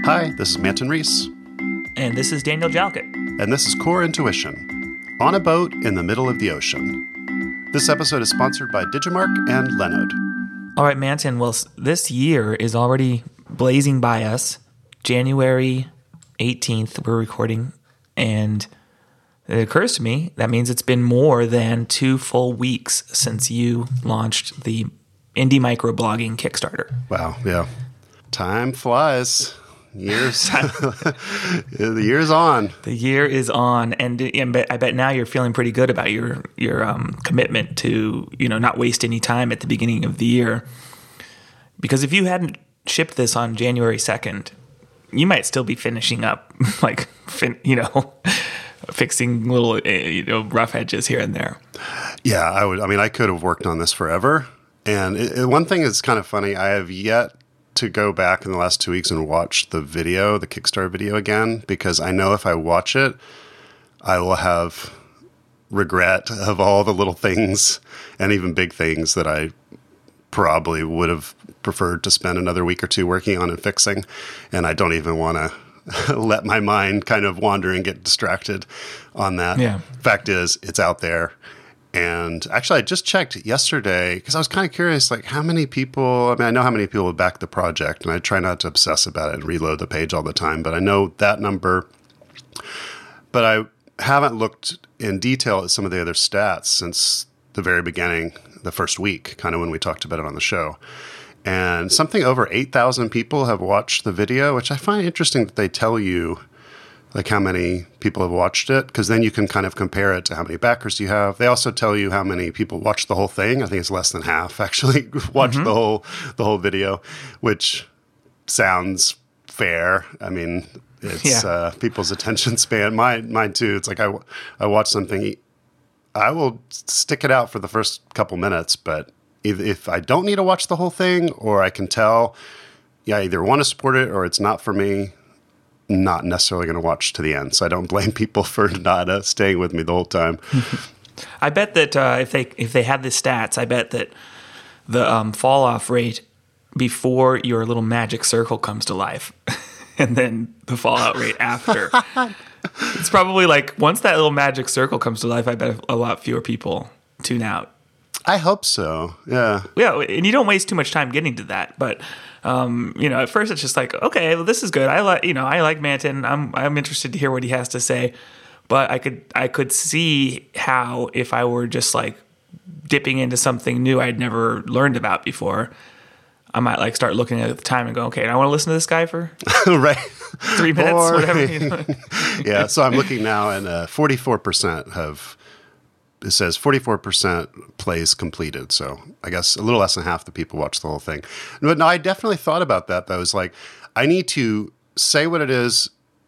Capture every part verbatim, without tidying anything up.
Hi, this is Manton Reese. And this is Daniel Jalkut. And this is Core Intuition, on a boat in the middle of the ocean. This episode is sponsored by Digimarc and Lenode. All right, Manton, well, this year is already blazing by us. January eighteenth, we're recording, and it occurs to me that means it's been more than two full weeks since you launched the Indie Microblogging Kickstarter. Wow, yeah. Time flies. Years. The year's on. The year is on, and, and I bet now you're feeling pretty good about your your um, commitment to, you know, not waste any time at the beginning of the year. Because if you hadn't shipped this on January second, you might still be finishing up, like, fin- you know, fixing little, uh, you know, rough edges here and there. Yeah, I would. I mean, I could have worked on this forever. And it, it, one thing is kind of funny. I have yet to go back in the last two weeks and watch the video, the Kickstarter video again, because I know if I watch it, I will have regret of all the little things and even big things that I probably would have preferred to spend another week or two working on and fixing. And I don't even want to let my mind kind of wander and get distracted on that. Yeah. Fact is, it's out there. And actually, I just checked yesterday because I was kind of curious, like how many people, I mean, I know how many people have backed the project, and I try not to obsess about it and reload the page all the time, but I know that number. But I haven't looked in detail at some of the other stats since the very beginning, the first week, kind of when we talked about it on the show. And something over eight thousand people have watched the video, which I find interesting that they tell you like how many people have watched it, because then you can kind of compare it to how many backers you have. They also tell you how many people watched the whole thing. I think it's less than half actually watched mm-hmm. the whole the whole video, which sounds fair. I mean, it's yeah. uh, people's attention span. Mine, mine too. It's like I, I watch something, I will stick it out for the first couple minutes, but if, if I don't need to watch the whole thing, or I can tell, yeah, I either want to support it or it's not for me, not necessarily going to watch to the end. So I don't blame people for not uh, staying with me the whole time. I bet that uh, if they if they had the stats, I bet that the um, fall off rate before your little magic circle comes to life, and then the fallout rate after, it's probably like once that little magic circle comes to life, I bet a lot fewer people tune out. I hope so. Yeah. Yeah, and you don't waste too much time getting to that, but. Um, you know, at first it's just like, okay, well, this is good. I like, you know, I like Manton. I'm, I'm interested to hear what he has to say. But I could, I could see how if I were just like dipping into something new I'd never learned about before, I might like start looking at the time and go, okay, I want to listen to this guy for right three minutes, or, whatever. You know? Yeah. So I'm looking now, and uh, forty-four percent have. It says forty-four percent plays completed. So I guess a little less than half the people watch the whole thing. But no, I definitely thought about that, though. It's like, I need to say what it is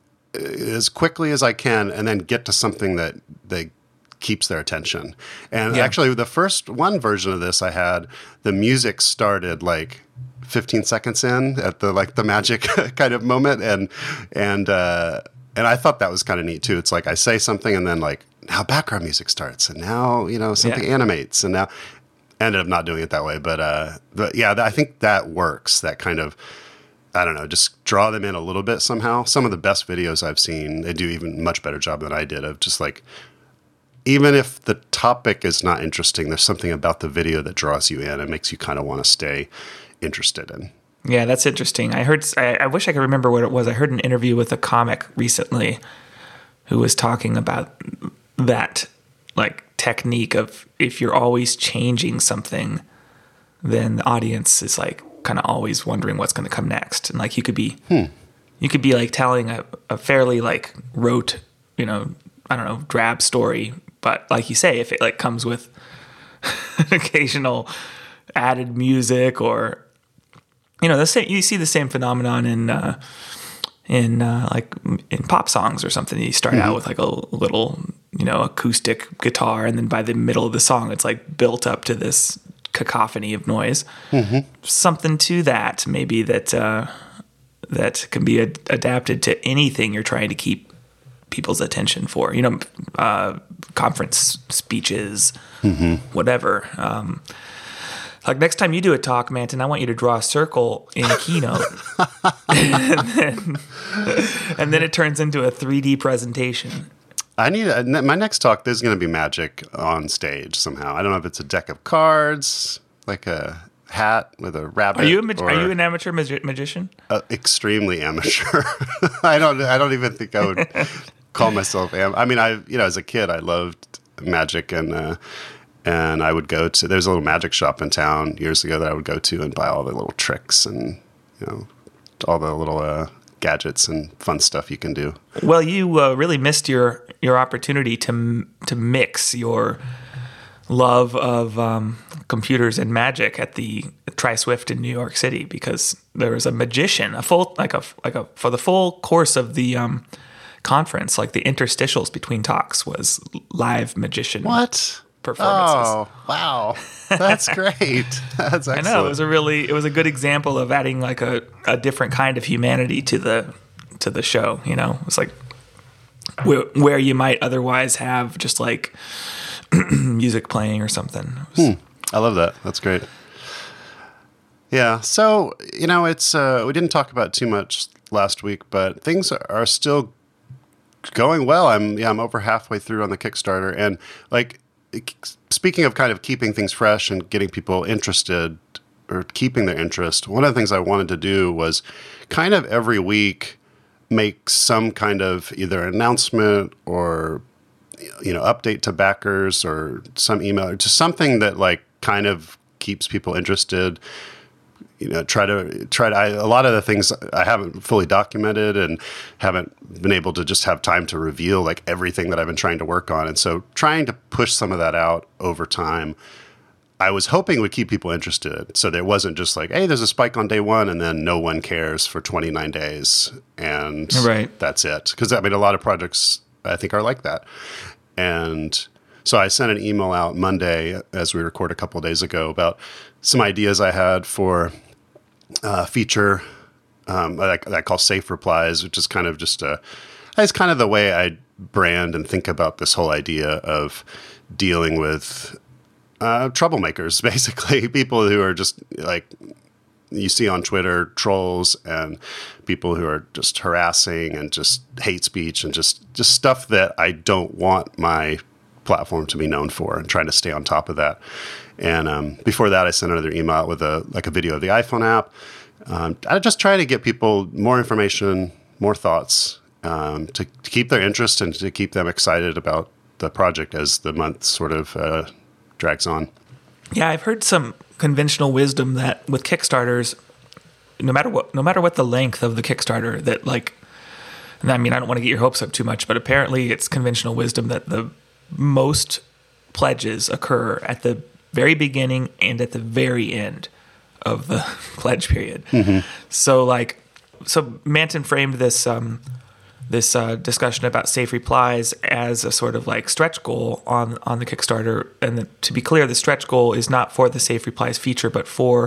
as quickly as I can and then get to something that, that keeps their attention. And yeah. actually, the first one version of this I had, the music started like fifteen seconds in at the like the magic kind of moment. And, and, uh, and I thought that was kind of neat, too. It's like I say something and then like, now background music starts, and now, you know, something yeah. animates, and now I ended up not doing it that way. But, uh, but yeah, I think that works. That kind of, I don't know, just draw them in a little bit somehow. Some of the best videos I've seen, they do even much better job than I did of just like, even if the topic is not interesting, there's something about the video that draws you in and makes you kind of want to stay interested in. Yeah, that's interesting. I heard, I, I wish I could remember what it was. I heard an interview with a comic recently who was talking about that like technique of if you're always changing something, then the audience is like kind of always wondering what's going to come next. And like you could be, hmm. you could be like telling a, a fairly like rote, you know, I don't know, drab story. But like you say, if it like comes with an occasional added music or, you know, the same, you see the same phenomenon in, uh, in uh, like in pop songs or something. You start mm-hmm. out with like a little, you know, acoustic guitar, and then by the middle of the song, it's like built up to this cacophony of noise. Mm-hmm. Something to that, maybe that uh, that can be ad- adapted to anything you're trying to keep people's attention for. You know, uh, conference speeches, mm-hmm. whatever. Um, Like next time you do a talk, Manton, I want you to draw a circle in Keynote. and, then, and then it turns into a three D presentation. I need a, my next talk. There's going to be magic on stage somehow. I don't know if it's a deck of cards, like a hat with a rabbit. Are you a mag- are you an amateur magi- magician? Uh, extremely amateur. I don't. I don't even think I would call myself. Am- I mean, I you know, as a kid, I loved magic and. Uh, And I would go to, there's a little magic shop in town years ago that I would go to and buy all the little tricks and, you know, all the little uh, gadgets and fun stuff you can do. Well, you uh, really missed your, your opportunity to to mix your love of um, computers and magic at the Tri-Swift in New York City, because there was a magician, a full, like a, like a, for the full course of the um, conference, like the interstitials between talks was live magician. What? Performances. Oh, wow. That's great. That's excellent. I know. It was a really, it was a good example of adding like a, a different kind of humanity to the, to the show. You know, it's like where, where you might otherwise have just like music playing or something. Was, hmm. I love that. That's great. Yeah. So, you know, it's, uh, we didn't talk about too much last week, but things are still going well. I'm, yeah, I'm over halfway through on the Kickstarter, and like, speaking of kind of keeping things fresh and getting people interested or keeping their interest, one of the things I wanted to do was kind of every week make some kind of either announcement or, you know, update to backers or some email or just something that like kind of keeps people interested. You know, try to try to. I, a lot of the things I haven't fully documented and haven't been able to just have time to reveal like everything that I've been trying to work on, and so trying to push some of that out over time, I was hoping would keep people interested. So there wasn't just like, hey, there's a spike on day one, and then no one cares for twenty-nine days, and right. that's it. Because I mean, a lot of projects I think are like that, and so I sent an email out Monday as we record a couple of days ago about some ideas I had for. Uh, feature um, that, that I call Safe Replies, which is kind of just a, it's kind of the way I brand and think about this whole idea of dealing with uh, troublemakers, basically people who are just like you see on Twitter, trolls and people who are just harassing and just hate speech and just, just stuff that I don't want my platform to be known for, and trying to stay on top of that. And um, before that, I sent another email out with a like a video of the iPhone app. Um, I just try to get people more information, more thoughts, um, to, to keep their interest and to keep them excited about the project as the month sort of uh, drags on. Yeah, I've heard some conventional wisdom that with Kickstarters, no matter what, no matter what the length of the Kickstarter, that like, and I mean, I don't want to get your hopes up too much, but apparently it's conventional wisdom that the most pledges occur at the very beginning and at the very end of the pledge period. Mm-hmm. So like, so Manton framed this, um, this uh, discussion about safe replies as a sort of like stretch goal on, on the Kickstarter. And the, to be clear, the stretch goal is not for the safe replies feature, but for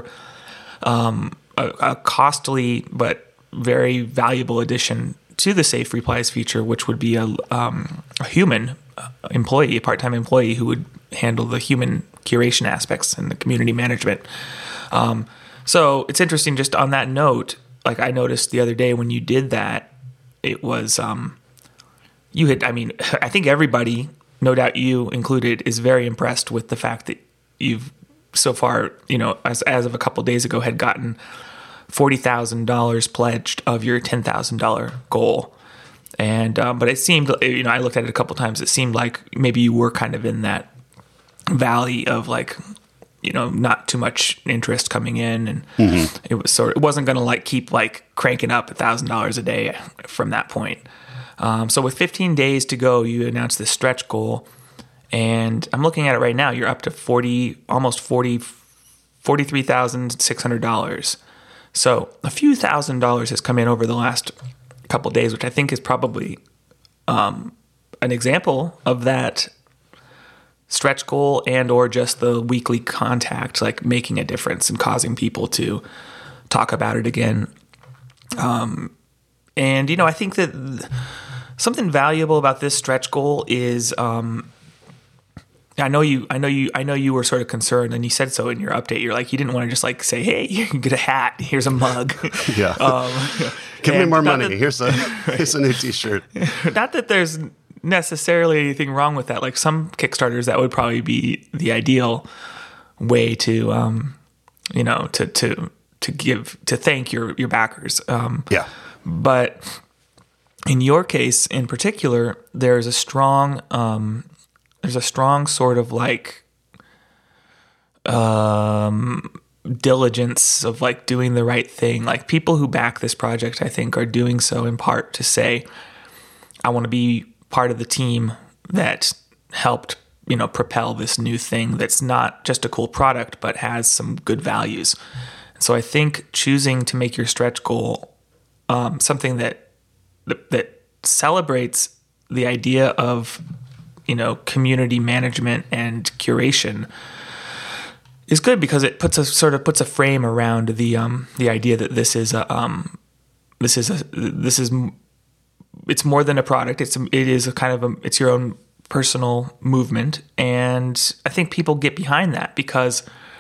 um, a, a costly but very valuable addition to the safe replies feature, which would be a, um, a human employee, a part-time employee who would handle the human curation aspects and the community management. Um, so it's interesting just on that note, like I noticed the other day when you did that, it was, um, you had, I mean, I think everybody, no doubt you included, is very impressed with the fact that you've so far, you know, as, as of a couple of days ago, had gotten forty thousand dollars pledged of your ten thousand dollars goal. And, um, but it seemed, you know, I looked at it a couple of times. It seemed like maybe you were kind of in that valley of like, you know, not too much interest coming in. And mm-hmm. it was sort of, it wasn't going to like keep like cranking up a thousand dollars a day from that point. Um, so with fifteen days to go, you announced this stretch goal, and I'm looking at it right now. You're up to forty, almost forty, forty-three thousand six hundred dollars. So a few thousand dollars has come in over the last couple of days, which I think is probably um, an example of that stretch goal and or just the weekly contact, like making a difference and causing people to talk about it again. Um, and, you know, I think that th- something valuable about this stretch goal is um, I know you. I know you. I know you were sort of concerned, and you said so in your update. You're like, you didn't want to just like say, "Hey, you can get a hat. Here's a mug." Yeah. um, Give me more money. That, here's a here's a new T-shirt. Not that there's necessarily anything wrong with that. Like some Kickstarters, that would probably be the ideal way to, um, you know, to to to give to thank your your backers. Um, yeah. But in your case, in particular, there's a strong. Um, There's a strong sort of like um, diligence of like doing the right thing. Like people who back this project, I think, are doing so in part to say, I want to be part of the team that helped, you know, propel this new thing that's not just a cool product, but has some good values. And so I think choosing to make your stretch goal um, something that, that that celebrates the idea of, you know, community management and curation is good because it puts a sort of puts a frame around the um the idea that this is a um this is a this is it's more than a product. It's a, it is a kind of a it's your own personal movement, and I think people get behind that because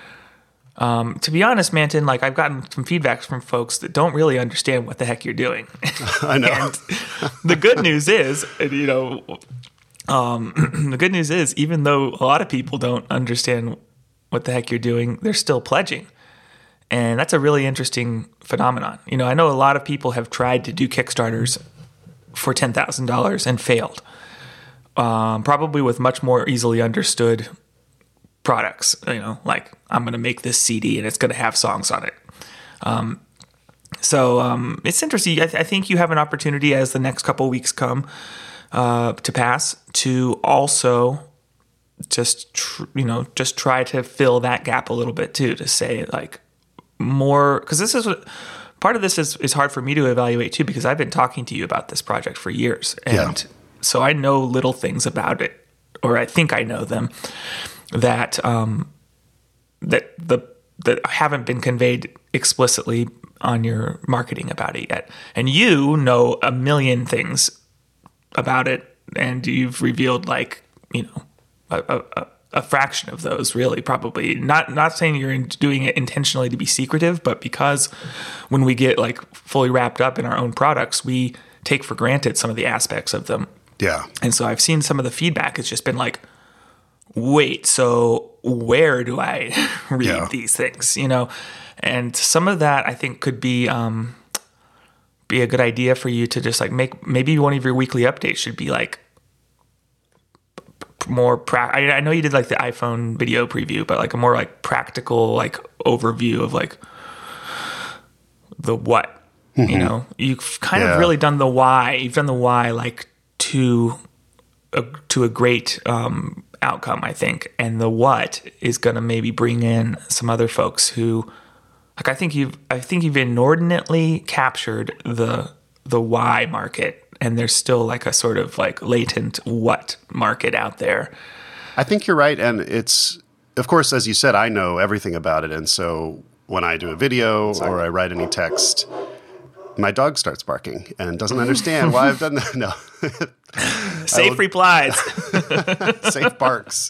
um to be honest, Manton, like I've gotten some feedback from folks that don't really understand what the heck you're doing. I know. And the good news is, you know. Um, the good news is, even though a lot of people don't understand what the heck you're doing, they're still pledging. And that's a really interesting phenomenon. You know, I know a lot of people have tried to do Kickstarters for ten thousand dollars and failed, um, probably with much more easily understood products. You know, like I'm going to make this C D and it's going to have songs on it. Um, so um, it's interesting. I, th- I think you have an opportunity as the next couple weeks come Uh, to pass, to also just tr- you know just try to fill that gap a little bit too, to say like more, because this is what part of this is is hard for me to evaluate too, because I've been talking to you about this project for years, and yeah. so I know little things about it, or I think I know them that um, that the that haven't been conveyed explicitly on your marketing about it yet, and you know a million things about it, and you've revealed like, you know, a, a, a fraction of those, really, probably. Not not saying you're in doing it intentionally to be secretive, but because when we get like fully wrapped up in our own products, we take for granted some of the aspects of them. Yeah. And so I've seen some of the feedback. It's just been like, wait, so where do I read yeah. these things? You know, and some of that I think could be um, be a good idea for you to just like make. Maybe one of your weekly updates should be like more. Pra- I, I know you did like the iPhone video preview, but like a more like practical like overview of like the what. Mm-hmm. You know, you've kind yeah. of really done the why. You've done the why like to a, to a great um, outcome, I think, and the what is going to maybe bring in some other folks who. Like I think you've, I think you've inordinately captured the the why market, and there's still like a sort of like latent what market out there. I think you're right, and it's of course, as you said, I know everything about it, and so when I do a video or I write any text, my dog starts barking and doesn't understand why I've done that. No, safe replies, safe barks.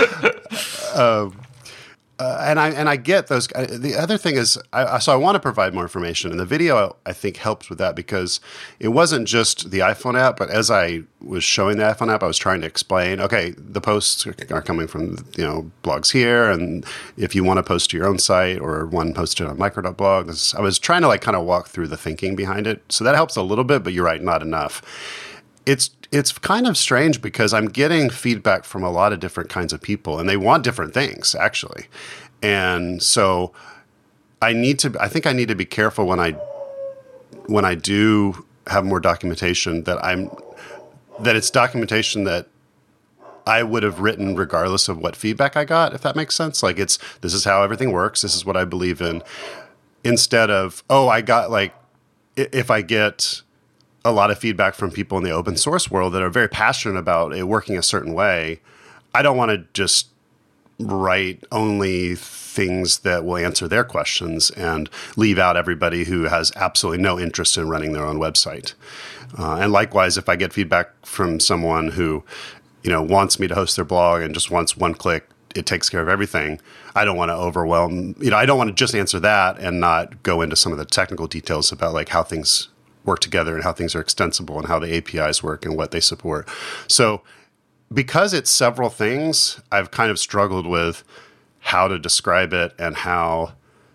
Um, Uh, and I and I get those. Uh, the other thing is, I, so I want to provide more information, and the video I think helps with that because it wasn't just the iPhone app, but as I was showing the iPhone app, I was trying to explain. Okay, the posts are coming from you know blogs here, and if you want to post to your own site or one posted on micro.blog, this, I was trying to like kind of walk through the thinking behind it. So that helps a little bit, but you're right, not enough. It's it's kind of strange because I'm getting feedback from a lot of different kinds of people, and they want different things actually. And so I need to. I think I need to be careful when I when I do have more documentation that I'm that it's documentation that I would have written regardless of what feedback I got. If that makes sense, like it's this is how everything works. This is what I believe in. Instead of oh, I got like if I get a lot of feedback from people in the open source world that are very passionate about it working a certain way, I don't want to just write only things that will answer their questions and leave out everybody who has absolutely no interest in running their own website. Uh, and likewise, if I get feedback from someone who you know, wants me to host their blog and just wants one click, it takes care of everything. I don't want to overwhelm, you know, I don't want to just answer that and not go into some of the technical details about like how things work together and how things are extensible and how the A P Is work and what they support. So because it's several things, I've kind of struggled with how to describe it and how,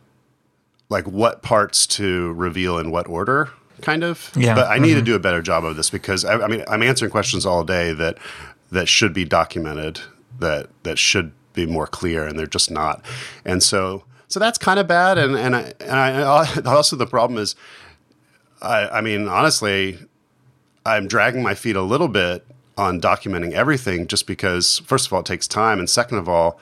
like what parts to reveal in what order, kind of. Yeah. But I need mm-hmm. to do a better job of this because I, I mean, I'm answering questions all day that, that should be documented, that, that should be more clear, and they're just not. And so, so that's kind of bad. And, and I, and I, also the problem is, I, I mean, honestly, I'm dragging my feet a little bit on documenting everything just because, first of all, it takes time. And second of all,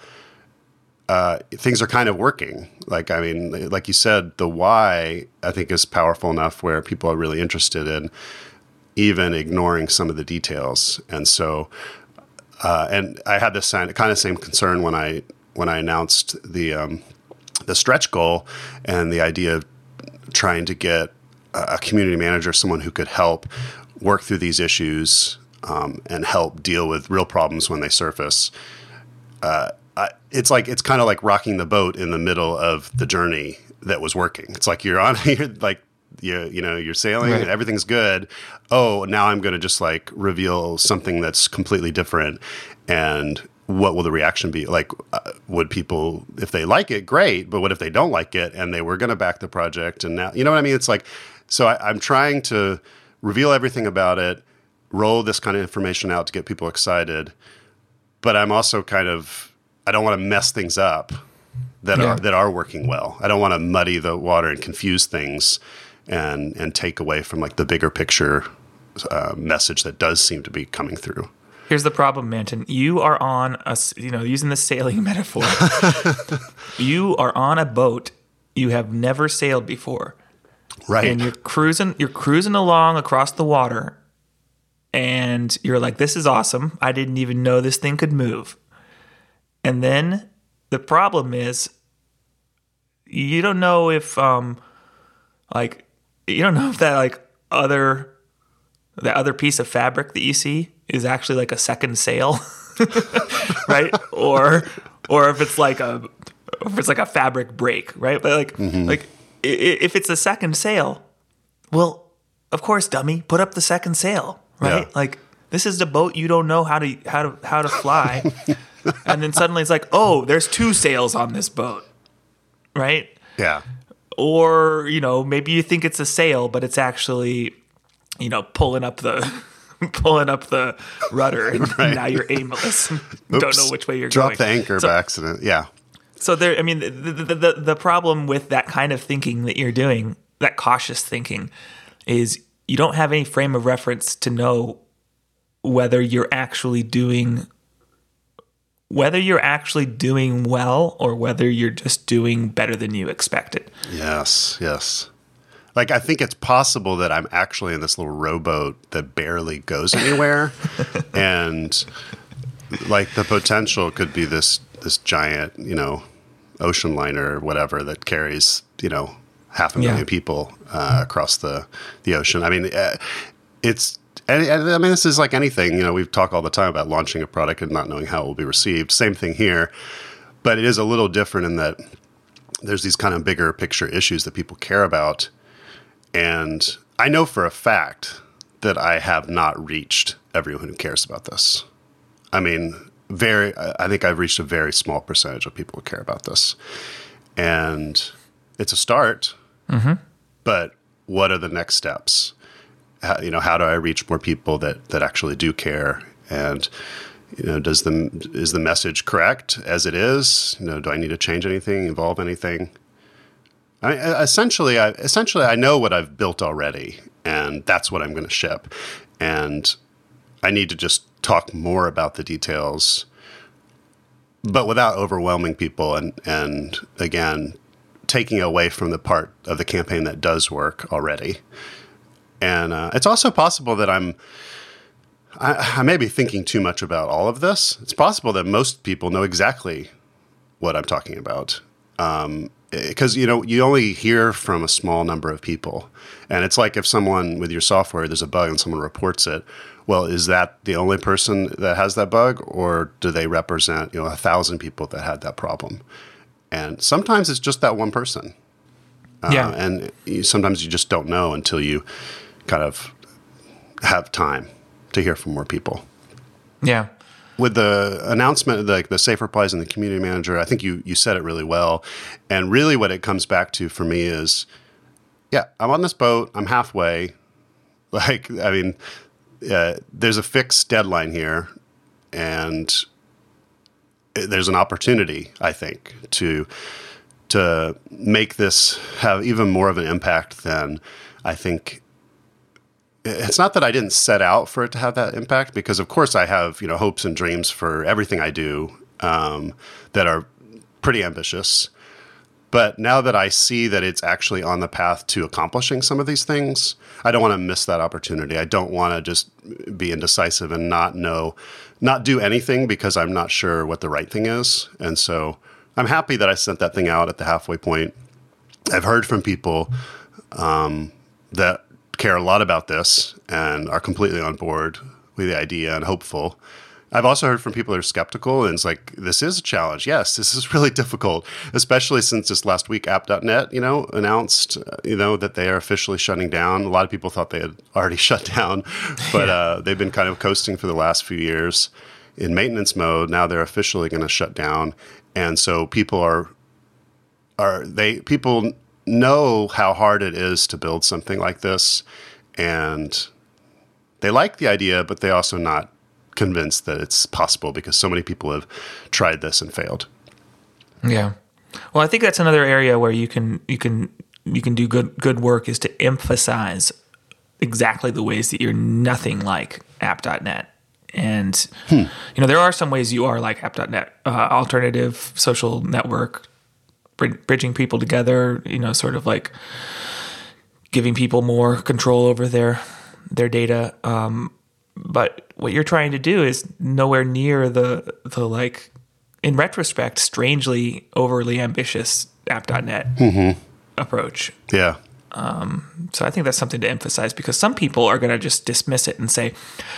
uh, things are kind of working. Like, I mean, like you said, the why, I think, is powerful enough where people are really interested in even ignoring some of the details. And so, uh, and I had this kind of same concern when I, when I announced the, um, the stretch goal and the idea of trying to get a community manager, someone who could help work through these issues um, and help deal with real problems when they surface. Uh, I, it's like it's kind of like rocking the boat in the middle of the journey that was working. It's like you're on, you're like you you know you're sailing right. and everything's good. Oh, now I'm going to just like reveal something that's completely different, and what will the reaction be? Like, uh, would people, if they like it, great, but what if they don't like it and they were going to back the project and now, you know what I mean? It's like, so I, I'm trying to reveal everything about it, roll this kind of information out to get people excited, but I'm also kind of, I don't want to mess things up that yeah. are that are working well. I don't want to muddy the water and confuse things and and take away from like the bigger picture uh, message that does seem to be coming through. Here's the problem, Manton. You are on a, you know, using the sailing metaphor. You are on a boat you have never sailed before. Right. And you're cruising, you're cruising along across the water, and you're like, this is awesome. I didn't even know this thing could move. And then the problem is you don't know if, um, like, you don't know if that, like, other, that other piece of fabric that you see is actually like a second sail, right? Or, or if it's like a, if it's like a fabric break, right? But like, mm-hmm. like if it's a second sail, well, of course, dummy, put up the second sail, right? Yeah. Like this is the boat you don't know how to how to how to fly, and then suddenly it's like, oh, there's two sails on this boat, right? Yeah. Or you know, maybe you think it's a sail, but it's actually, you know, pulling up the. pulling up the rudder, and right. now you're aimless. Don't know which way you're Drop going. Drop the anchor so, by accident. Yeah. So there, I mean, the, the the the problem with that kind of thinking that you're doing, that cautious thinking, is you don't have any frame of reference to know whether you're actually doing whether you're actually doing well or whether you're just doing better than you expected. Yes. Yes. Like, I think it's possible that I'm actually in this little rowboat that barely goes anywhere. And, like, the potential could be this this giant, you know, ocean liner or whatever that carries, you know, half a million yeah. people uh, across the, the ocean. I mean, uh, it's, I mean, this is like anything. You know, we talk all the time about launching a product and not knowing how it will be received. Same thing here. But it is a little different in that there's these kind of bigger picture issues that people care about. And I know for a fact that I have not reached everyone who cares about this. I mean, very. I think I've reached a very small percentage of people who care about this. And it's a start. Mm-hmm. But what are the next steps? How, you know, how do I reach more people that, that actually do care? And, you know, does the, is the message correct as it is? You know, do I need to change anything, evolve anything? I mean, essentially, I essentially I know what I've built already, and that's what I'm going to ship. And I need to just talk more about the details, but without overwhelming people, and and again, taking away from the part of the campaign that does work already. And uh, it's also possible that I'm I, I may be thinking too much about all of this. It's possible that most people know exactly what I'm talking about. Um, because, you know, you only hear from a small number of people. And it's like if someone with your software, there's a bug and someone reports it. Well, is that the only person that has that bug, or do they represent, you know, a thousand people that had that problem? And sometimes it's just that one person. Yeah. Uh, and you, sometimes you just don't know until you kind of have time to hear from more people. Yeah. With the announcement of the, the Safe Replies and the Community Manager, I think you, you said it really well. And really what it comes back to for me is, yeah, I'm on this boat. I'm halfway. Like, I mean, uh, there's a fixed deadline here. And there's an opportunity, I think, to to make this have even more of an impact than I think. It's not that I didn't set out for it to have that impact, because of course I have, you know, hopes and dreams for everything I do um, that are pretty ambitious. But now that I see that it's actually on the path to accomplishing some of these things, I don't want to miss that opportunity. I don't want to just be indecisive and not know, not do anything because I'm not sure what the right thing is. And so I'm happy that I sent that thing out at the halfway point. I've heard from people um, that care a lot about this and are completely on board with the idea and hopeful. I've also heard from people that are skeptical, and it's like, this is a challenge. Yes, this is really difficult, especially since this last week app dot net, you know, announced, uh, you know, that they are officially shutting down. A lot of people thought they had already shut down, but uh, they've been kind of coasting for the last few years in maintenance mode. Now they're officially going to shut down. And so people are, are they, people know how hard it is to build something like this, and they like the idea, but they also not convinced that it's possible because so many people have tried this and failed. Yeah. Well, I think that's another area where you can you can you can do good good work, is to emphasize exactly the ways that you're nothing like app dot net. And hmm. you know, there are some ways you are like app dot net, uh, alternative social network, bridging people together, you know, sort of like giving people more control over their their data. Um, but what you're trying to do is nowhere near the the like, in retrospect, strangely overly ambitious app dot net mm-hmm. approach. Yeah. Um, so I think that's something to emphasize, because some people are going to just dismiss it and say,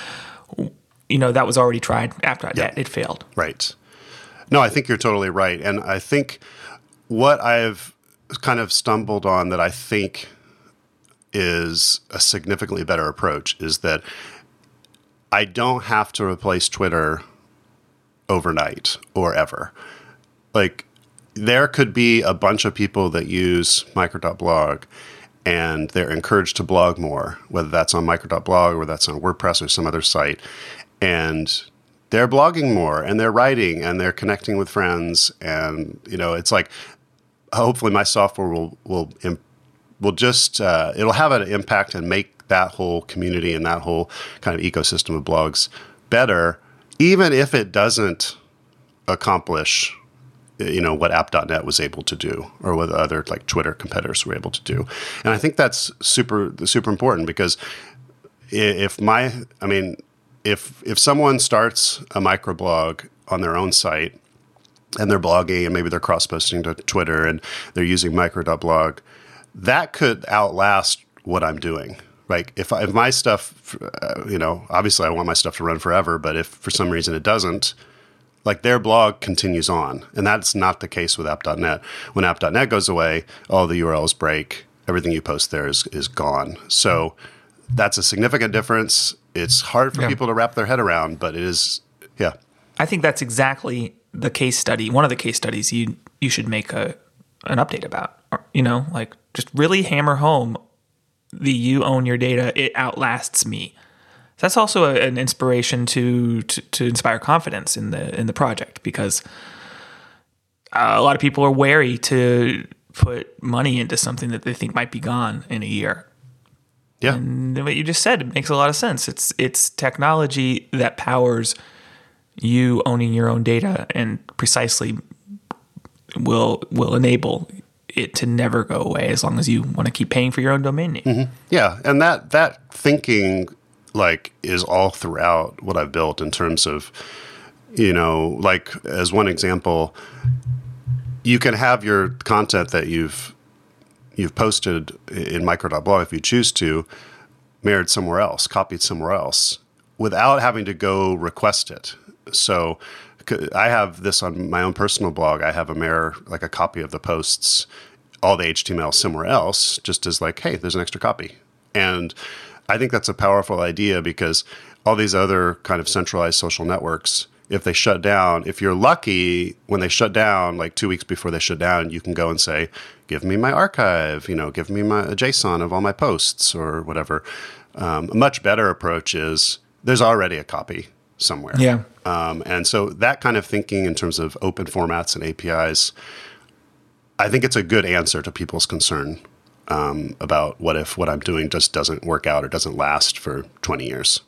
you know, that was already tried, app dot net, yeah. It failed. Right. No, I think you're totally right. And I think what I've kind of stumbled on that I think is a significantly better approach is that I don't have to replace Twitter overnight or ever. Like, there could be a bunch of people that use micro dot blog and they're encouraged to blog more, whether that's on micro dot blog or that's on WordPress or some other site. And they're blogging more and they're writing and they're connecting with friends. And, you know, it's like, hopefully my software will, will, will just, uh, it'll have an impact and make that whole community and that whole kind of ecosystem of blogs better, even if it doesn't accomplish, you know, what app dot net was able to do or what other like Twitter competitors were able to do. And I think that's super, super important, because if my, I mean, if, if someone starts a microblog on their own site and they're blogging and maybe they're cross-posting to Twitter and they're using micro dot blog, that could outlast what I'm doing. Like if, I, if my stuff, uh, you know, obviously I want my stuff to run forever, but if for some reason it doesn't, like their blog continues on. And that's not the case with app dot net. When app dot net goes away, all the U R Ls break, everything you post there is, is gone. So that's a significant difference. It's hard for yeah. people to wrap their head around, but it is, yeah. I think that's exactly the case study, one of the case studies you you should make a an update about. Or, you know, like just really hammer home the you own your data, it outlasts me. That's also a, an inspiration to, to to inspire confidence in the in the project, because uh, a lot of people are wary to put money into something that they think might be gone in a year. Yeah. And what you just said, it makes a lot of sense. It's it's technology that powers you owning your own data, and precisely will will enable it to never go away as long as you want to keep paying for your own domain name. Mm-hmm. Yeah, and that that thinking like is all throughout what I've built in terms of, you know, like as one example, you can have your content that you've you've posted in micro.blog, if you choose to, mirrored somewhere else, copied somewhere else, without having to go request it. So I have this on my own personal blog. I have a mirror, like a copy of the posts, all the H T M L somewhere else, just as like, hey, there's an extra copy. And I think that's a powerful idea, because all these other kind of centralized social networks, if they shut down, if you're lucky, when they shut down, like two weeks before they shut down, you can go and say, give me my archive, you know, give me my a JSON of all my posts or whatever. Um, a much better approach is there's already a copy somewhere. Yeah. Um, and so that kind of thinking in terms of open formats and A P Is, I think it's a good answer to people's concern um, about what if what I'm doing just doesn't work out or doesn't last for twenty years.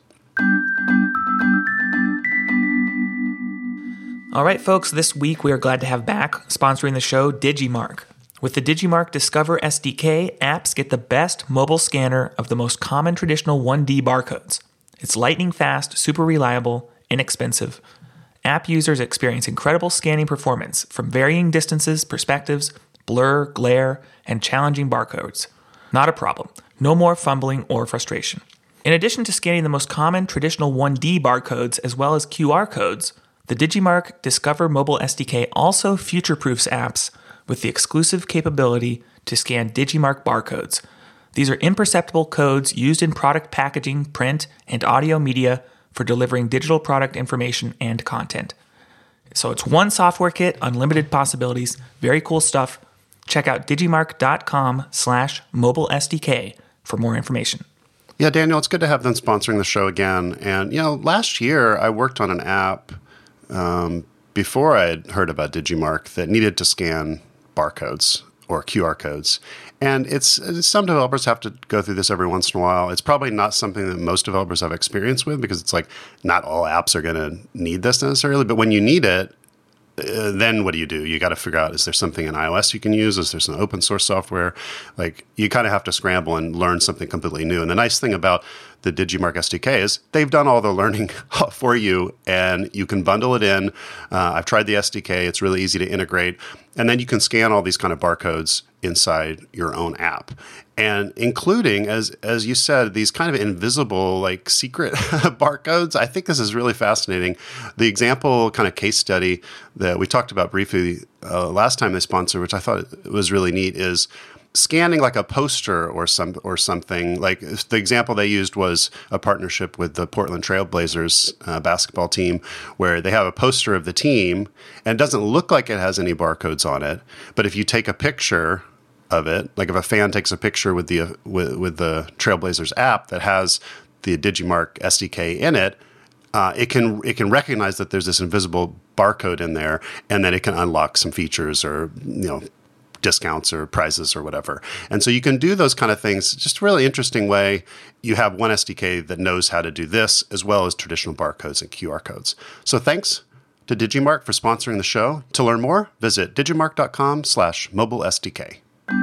All right, folks, this week we are glad to have back, sponsoring the show, Digimarc. With the Digimarc Discover S D K, apps get the best mobile scanner of the most common traditional one D barcodes. It's lightning fast, super reliable, inexpensive. App users experience incredible scanning performance from varying distances, perspectives, blur, glare, and challenging barcodes. Not a problem. No more fumbling or frustration. In addition to scanning the most common traditional one D barcodes as well as Q R codes, the Digimarc Discover Mobile S D K also future-proofs apps with the exclusive capability to scan Digimarc barcodes. These are imperceptible codes used in product packaging, print, and audio media for delivering digital product information and content. So it's one software kit, unlimited possibilities, very cool stuff. Check out digimarc.com slash mobile SDK for more information. Yeah, Daniel, it's good to have them sponsoring the show again. And, you know, last year I worked on an app um, before I had heard about Digimarc that needed to scan barcodes or Q R codes. And it's, some developers have to go through this every once in a while. It's probably not something that most developers have experience with, because it's like not all apps are going to need this necessarily. But when you need it, uh, then what do you do? You got to figure out, is there something in iOS you can use? Is there some open source software? Like, you kind of have to scramble and learn something completely new. And the nice thing about the Digimarc S D K is they've done all the learning for you, and you can bundle it in. Uh, I've tried the S D K. It's really easy to integrate. And then you can scan all these kind of barcodes inside your own app. And including, as as you said, these kind of invisible, like secret barcodes. I think this is really fascinating. The example kind of case study that we talked about briefly uh, last time they sponsored, which I thought was really neat, is scanning like a poster or some or something. Like the example they used was a partnership with the Portland Trail Blazers uh, basketball team, where they have a poster of the team and it doesn't look like it has any barcodes on it. But if you take a picture of it, like if a fan takes a picture with the uh, with, with the Trailblazers app that has the Digimarc S D K in it, uh, it can it can recognize that there's this invisible barcode in there, and then it can unlock some features or, you know, discounts or prizes or whatever. And so you can do those kind of things. Just a really interesting way. You have one S D K that knows how to do this, as well as traditional barcodes and Q R codes. So thanks to Digimarc for sponsoring the show. To learn more, visit digimarc.com slash mobile SDK.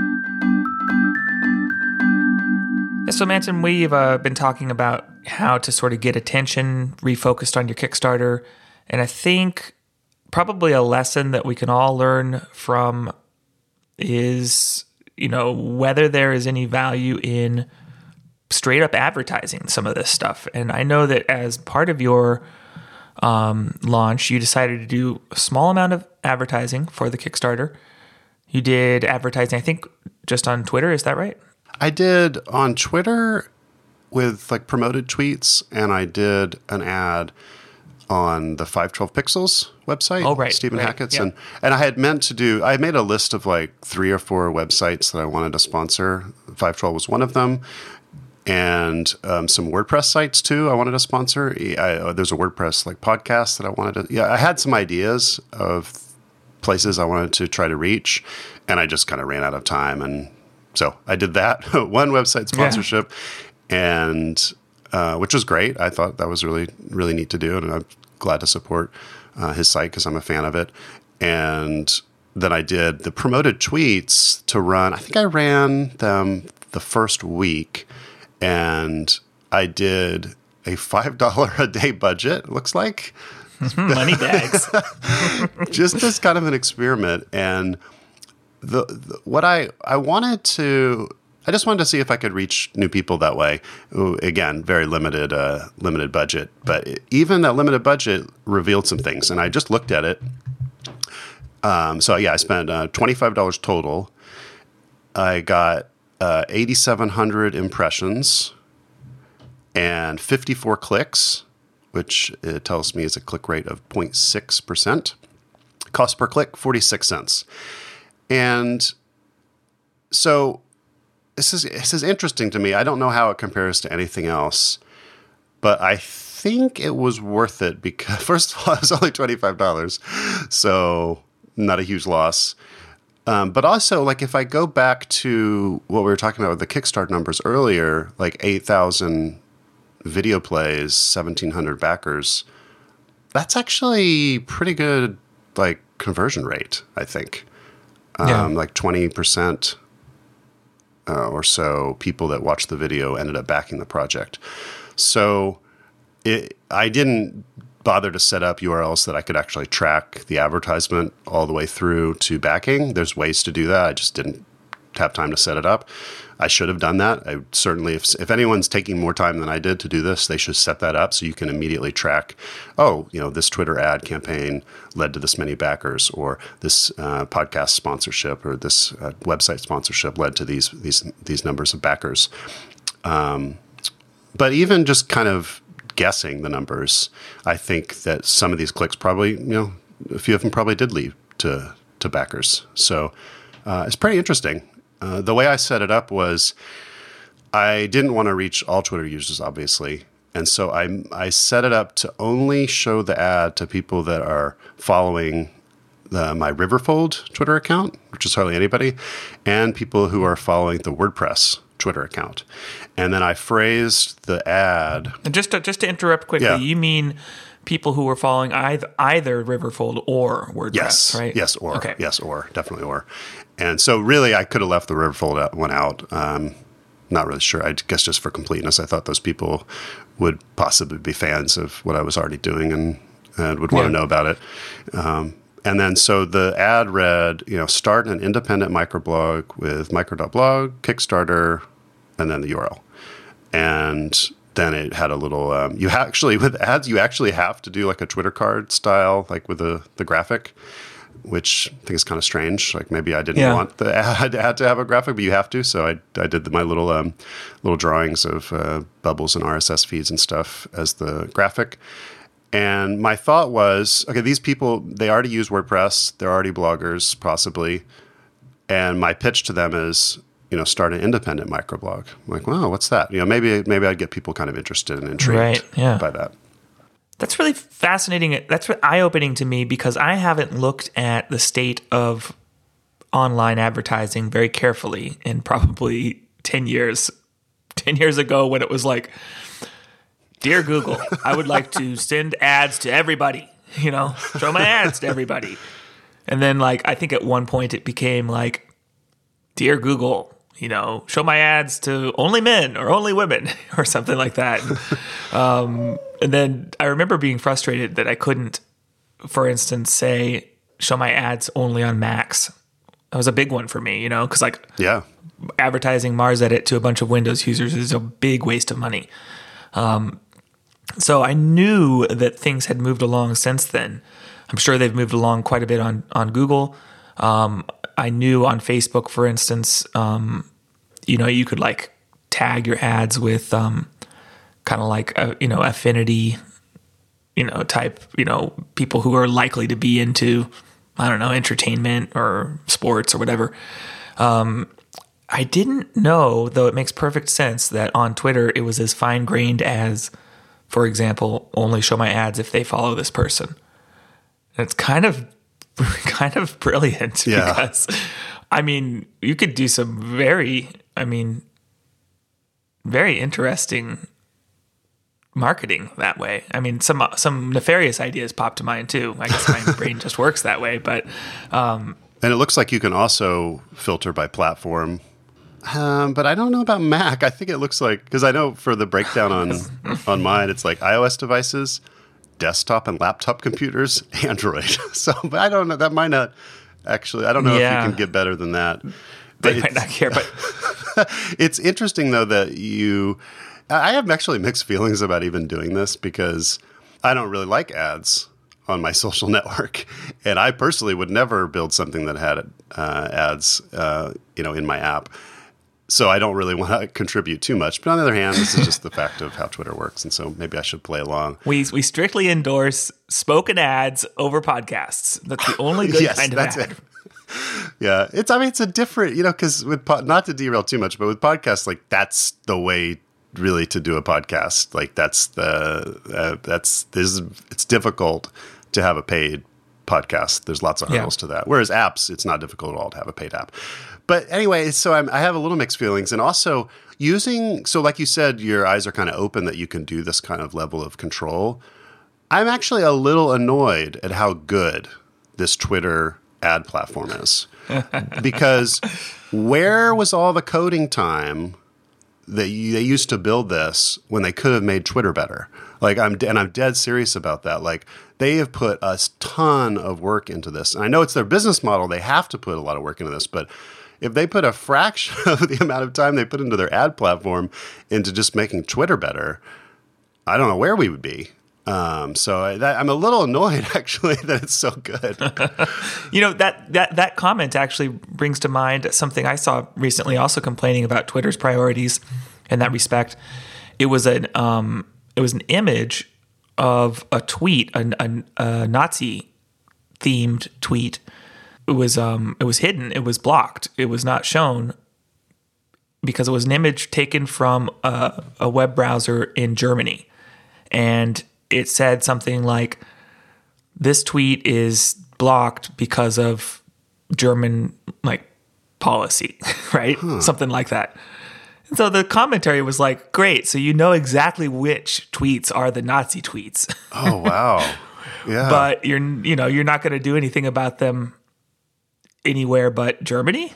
So, Manson, we've uh, been talking about how to sort of get attention refocused on your Kickstarter. And I think probably a lesson that we can all learn from is, you know, whether there is any value in straight up advertising some of this stuff. And I know that as part of your um, launch, you decided to do a small amount of advertising for the Kickstarter. You did advertising, I think, just on Twitter. Is that right? I did on Twitter with like promoted tweets, and I did an ad on the five twelve Pixels website, oh, right, Stephen right, Hackett's. yeah. And, and I had meant to do, I made a list of like three or four websites that I wanted to sponsor. five twelve was one of them. And um, some WordPress sites too I wanted to sponsor. I, there's a WordPress like podcast that I wanted to, yeah, I had some ideas of places I wanted to try to reach, and I just kind of ran out of time. And so I did that, one website sponsorship, yeah. and uh, which was great. I thought that was really, really neat to do, and I'm glad to support uh, his site because I'm a fan of it. And then I did the promoted tweets to run. I think I ran them the first week, and I did a five dollars a day budget, it looks like. Money bags. Just as kind of an experiment. And the, the what I I wanted to. I just wanted to see if I could reach new people that way. Ooh, again, very limited, uh, limited budget. But even that limited budget revealed some things, and I just looked at it. Um, so yeah, I spent uh, twenty-five dollars total. I got uh, eighty-seven hundred impressions and fifty-four clicks, which it tells me is a click rate of zero point six percent. Cost per click, forty-six cents. And so this is this is interesting to me. I don't know how it compares to anything else, but I think it was worth it because, first of all, it was only twenty-five dollars, so not a huge loss. Um, but also, like, if I go back to what we were talking about with the Kickstarter numbers earlier, like eight thousand video plays, seventeen hundred backers, that's actually pretty good, like, conversion rate, I think. Um, Yeah. Like twenty percent uh, or so people that watched the video ended up backing the project. So it, I didn't bother to set up U R Ls that I could actually track the advertisement all the way through to backing. There's ways to do that. I just didn't have time to set it up. I should have done that. I certainly, if, if anyone's taking more time than I did to do this, they should set that up so you can immediately track, oh, you know, this Twitter ad campaign led to this many backers, or this uh, podcast sponsorship, or this uh, website sponsorship led to these these these numbers of backers. Um, but even just kind of guessing the numbers, I think that some of these clicks probably, you know, a few of them probably did lead to to backers. So uh, it's pretty interesting. Uh, the way I set it up was I didn't want to reach all Twitter users, obviously. And so I, I set it up to only show the ad to people that are following the, my Riverfold Twitter account, which is hardly anybody, and people who are following the WordPress Twitter account. And then I phrased the ad. And just to, just to interrupt quickly, Yeah. you mean people who were following either, either Riverfold or WordPress, Yes, right? yes, or. Okay. Yes, or. Definitely or. And so really I could have left the Riverfold one out. Um, not really sure. I guess just for completeness, I thought those people would possibly be fans of what I was already doing and, and would want Yeah. to know about it. Um, and then so the ad read, you know, start an independent microblog with micro.blog, Kickstarter, and then the U R L. And then it had a little, um, you ha- actually, with ads, you actually have to do like a Twitter card style, like with the, the graphic, which I think is kind of strange. Like maybe I didn't Yeah. want the ad, ad to have a graphic, but you have to. So I, I did the, my little um, little drawings of uh, bubbles and R S S feeds and stuff as the graphic. And my thought was, okay, these people, they already use WordPress. They're already bloggers, possibly. And my pitch to them is, you know, start an independent microblog. I'm like, wow, what's that? You know, maybe maybe I'd get people kind of interested and intrigued Right, yeah. by that. That's really fascinating. That's eye-opening to me because I haven't looked at the state of online advertising very carefully in probably ten years. ten years ago when it was like, dear Google, I would like to send ads to everybody, you know, show my ads to everybody. And then like, I think at one point it became like, dear Google, you know, show my ads to only men or only women or something like that. Um, and then I remember being frustrated that I couldn't, for instance, say, show my ads only on Macs. That was a big one for me, you know, because like Yeah. advertising Mars Edit to a bunch of Windows users is a big waste of money. Um, so I knew that things had moved along since then. I'm sure they've moved along quite a bit on, on Google. Um, I knew on Facebook, for instance, um, you know, you could like tag your ads with um, kind of like, a, you know, affinity, you know, type, you know, people who are likely to be into, I don't know, entertainment or sports or whatever. Um, I didn't know, though it makes perfect sense, that on Twitter it was as fine-grained as, for example, only show my ads if they follow this person. And it's kind of kind of brilliant Yeah. because, I mean, you could do some very, I mean, very interesting marketing that way. I mean, some some nefarious ideas pop to mind too. I guess my brain just works that way, but um, And it looks like you can also filter by platform. Um, but I don't know about Mac. I think it looks like, because I know for the breakdown on on mine, it's like iOS devices, desktop and laptop computers, Android. So, but I don't know. That might not actually. I don't know Yeah. if you can get better than that. They But might not care, but it's interesting though that you. I have actually mixed feelings about even doing this because I don't really like ads on my social network, and I personally would never build something that had uh, ads, uh, you know, in my app. So I don't really want to contribute too much. But on the other hand, this is just the fact of how Twitter works, and so maybe I should play along. we we strictly endorse spoken ads over podcasts. That's the only good Yes, kind of that's ad. it. Yeah, it's. I mean, it's a different, you know, because with po- not to derail too much, but with podcasts, like that's the way really to do a podcast. Like that's the uh, that's this. It's difficult to have a paid podcast. There's lots of hurdles Yeah. to that. Whereas apps, it's not difficult at all to have a paid app. But anyway, so I'm, I have a little mixed feelings, and also using. So, like you said, your eyes are kind of open that you can do this kind of level of control. I'm actually a little annoyed at how good this Twitter ad platform is, because where was all the coding time that you, they used to build this when they could have made Twitter better? Like I'm, and I'm dead serious about that. Like they have put a ton of work into this, and I know it's their business model; they have to put a lot of work into this. But if they put a fraction of the amount of time they put into their ad platform into just making Twitter better, I don't know where we would be. Um, so I, that, I'm a little annoyed actually that it's so good. You know, that, that, that comment actually brings to mind something I saw recently also complaining about Twitter's priorities in that respect. It was an, um, it was an image of a tweet, a, a, a Nazi themed tweet. It was, um, it was hidden. It was blocked. It was not shown because it was an image taken from a, a web browser in Germany. And it said something like, this tweet is blocked because of German like policy, right? Huh. Something like that. And so the commentary was like, great. So you know exactly which tweets are the Nazi tweets. Oh, wow. Yeah. But you're, you know, you're not going to do anything about them anywhere but Germany.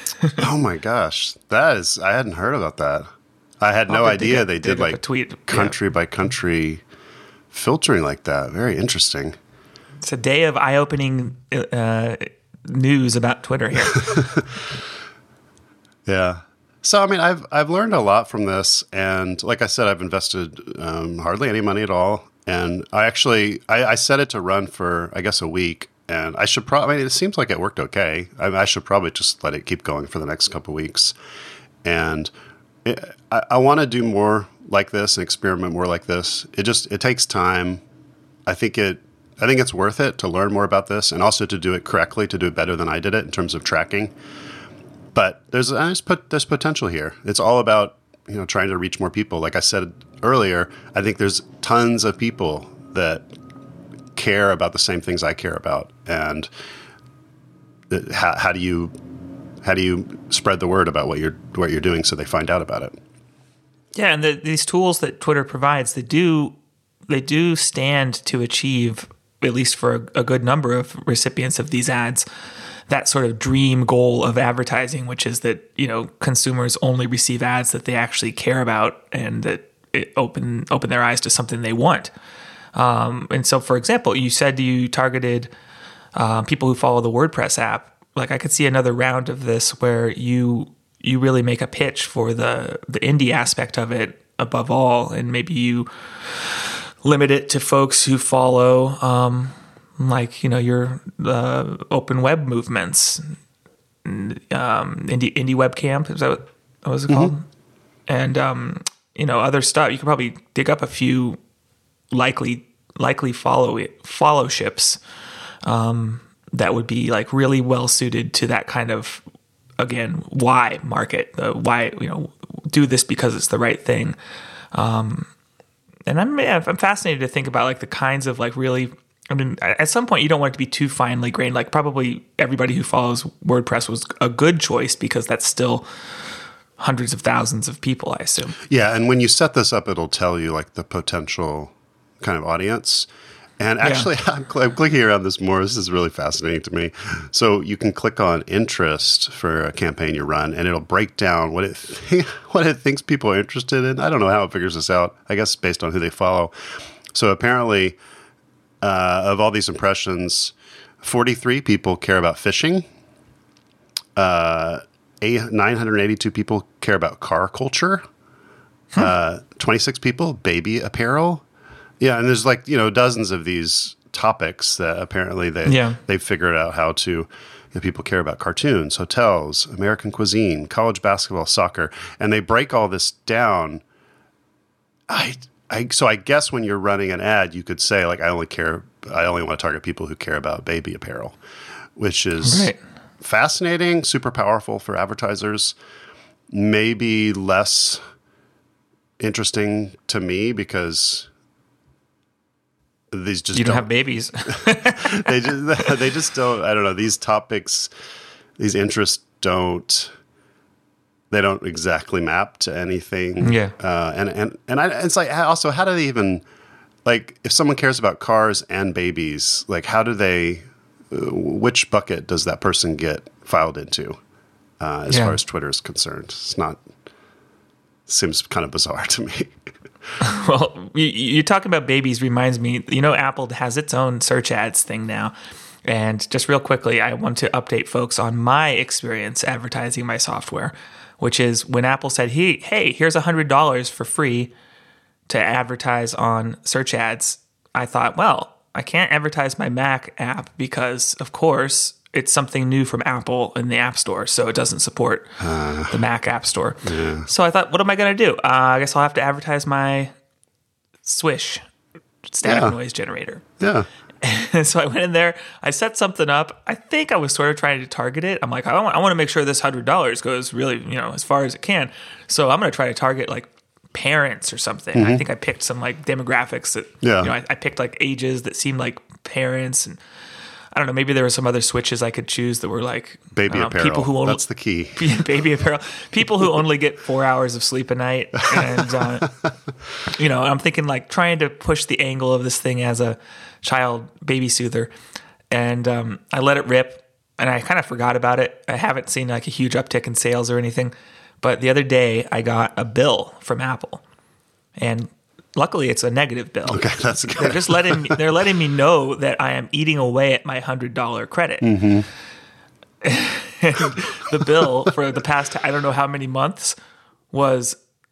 Oh my gosh. That is, I hadn't heard about that. I had no I'll idea dig they up- did dig up a like tweet. country Yeah. by country filtering like that. Very interesting. It's a day of eye-opening uh, news about Twitter here. Yeah. So I mean, I've I've learned a lot from this, and like I said, I've invested um, hardly any money at all, and I actually I, I set it to run for I guess a week, and I should probably. I mean, it seems like it worked okay. I, I should probably just let it keep going for the next couple of weeks, and it, I, I want to do more like this and experiment more like this. It just it takes time. I think it. I think it's worth it to learn more about this, and also to do it correctly, to do it better than I did it in terms of tracking. But there's there's, put, there's potential here. It's all about you know trying to reach more people. Like I said earlier, I think there's tons of people that care about the same things I care about, and how, how do you how do you spread the word about what you're what you're doing so they find out about it? Yeah, and the, these tools that Twitter provides, they do they do stand to achieve, at least for a, a good number of recipients of these ads, that sort of dream goal of advertising, which is that you know consumers only receive ads that they actually care about and that it open open their eyes to something they want. Um, and so, for example, you said you targeted uh, people who follow the WordPress app. Like I could see another round of this where you you really make a pitch for the the indie aspect of it above all, and maybe you limit it to folks who follow. Um, like, you know, your uh, open web movements, um, indie, indie webcam, is that what, what was it called? Mm-hmm. And, um, you know, other stuff. You could probably dig up a few likely likely follow followships um, that would be like really well suited to that kind of, again, why market, the why, you know, do this because it's the right thing. Um, and I'm, I'm fascinated to think about like the kinds of like really, I mean, at some point you don't want it to be too finely grained. Like probably everybody who follows WordPress was a good choice because that's still hundreds of thousands of people, I assume. Yeah, and when you set this up, it'll tell you like the potential kind of audience. And actually, yeah. I'm, cl- I'm clicking around this more. This is really fascinating to me. So you can click on interest for a campaign you run, and it'll break down what it th- what it thinks people are interested in. I don't know how it figures this out. I guess based on who they follow. So apparently, uh, of all these impressions, forty-three people care about fishing. Uh, eight, nine hundred eighty-two people care about car culture. Hmm. Uh, twenty-six people, baby apparel. Yeah, and there's like, you know, dozens of these topics that apparently they, yeah. they've figured out how to, you know, people care about cartoons, hotels, American cuisine, college basketball, soccer, and they break all this down. I, I, so I guess when you're running an ad, you could say like, I only care, I only want to target people who care about baby apparel, which is right. fascinating, super powerful for advertisers, maybe less interesting to me because these just you don't, don't have babies. they just they just don't. I don't know. These topics, these interests don't. They don't exactly map to anything. Yeah. Uh, and and and I, it's like also how do they even like if someone cares about cars and babies, like how do they? Uh, which bucket does that person get filed into? Uh, as yeah. far as Twitter is concerned, it's not. Seems kind of bizarre to me. Well, you, you talking about babies reminds me, you know, Apple has its own search ads thing now. And just real quickly, I want to update folks on my experience advertising my software, which is when Apple said, hey, hey, here's one hundred dollars for free to advertise on search ads. I thought, well, I can't advertise my Mac app because, of course, it's something new from Apple in the App Store, so it doesn't support uh, the Mac App Store. Yeah. So I thought, what am I going to do? Uh, I guess I'll have to advertise my Swish static yeah. noise generator. Yeah. And so I went in there. I set something up. I think I was sort of trying to target it. I'm like, I want, I want to make sure this one hundred dollars goes really, you know, as far as it can. So I'm going to try to target like parents or something. Mm-hmm. I think I picked some like demographics that, yeah. you know, I, I picked like ages that seemed like parents and I don't know, maybe there were some other switches I could choose that were like baby uh, apparel. People who only, That's the key. Baby apparel. People who only get four hours of sleep a night. And, uh, you know, I'm thinking like trying to push the angle of this thing as a child baby soother. And um, I let it rip and I kind of forgot about it. I haven't seen like a huge uptick in sales or anything. But the other day I got a bill from Apple and luckily, it's a negative bill. Okay, that's good. They're just letting me, they're letting me know that I am eating away at my one hundred dollars credit. Mm-hmm. The bill for the past, I don't know how many months, was